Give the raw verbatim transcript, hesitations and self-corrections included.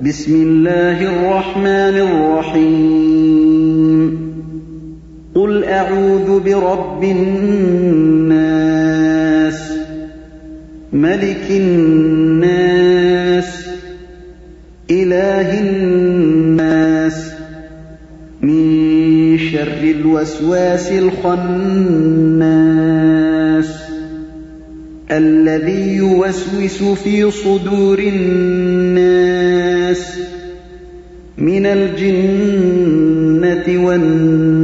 بسم الله الرحمن الرحيم قل أعوذ برب الناس ملك الناس إله الناس من شر الوسواس الخناس الذي يوسوس في صدور الناس من الجنة والناس